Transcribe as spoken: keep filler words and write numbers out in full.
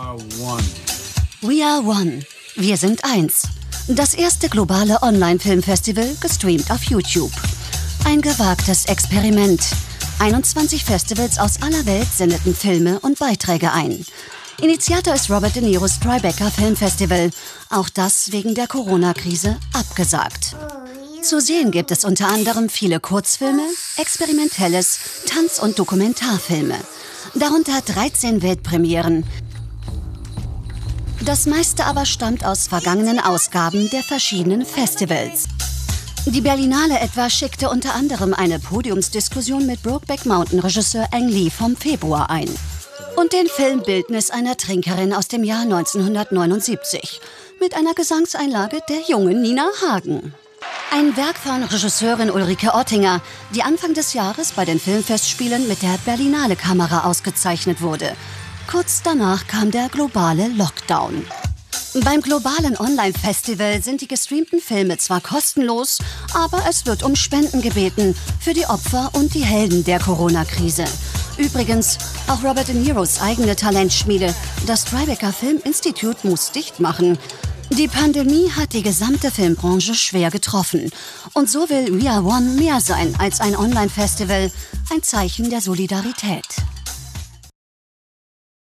are one. We are one. Wir sind eins. Das erste globale Online-Filmfestival gestreamt auf YouTube. Ein gewagtes Experiment. einundzwanzig Festivals aus aller Welt sendeten Filme und Beiträge ein. Initiator ist Robert De Niros Tribeca Film Festival. Auch das wegen der Corona-Krise abgesagt. Zu sehen gibt es unter anderem viele Kurzfilme, Experimentelles, Tanz- und Dokumentarfilme. Darunter dreizehn Weltpremieren. Das meiste aber stammt aus vergangenen Ausgaben der verschiedenen Festivals. Die Berlinale etwa schickte unter anderem eine Podiumsdiskussion mit Brokeback Mountain-Regisseur Ang Lee vom Februar ein. Und den Film Bildnis einer Trinkerin aus dem Jahr neunzehnhundertneunundsiebzig mit einer Gesangseinlage der jungen Nina Hagen. Ein Werk von Regisseurin Ulrike Ottinger, die Anfang des Jahres bei den Filmfestspielen mit der Berlinale-Kamera ausgezeichnet wurde. Kurz danach kam der globale Lockdown. Beim globalen Online-Festival sind die gestreamten Filme zwar kostenlos, aber es wird um Spenden gebeten für die Opfer und die Helden der Corona-Krise. Übrigens, auch Robert De Niros eigene Talentschmiede, das Tribeca Film Institute, muss dicht machen. Die Pandemie hat die gesamte Filmbranche schwer getroffen. Und so will We Are One mehr sein als ein Online-Festival, ein Zeichen der Solidarität.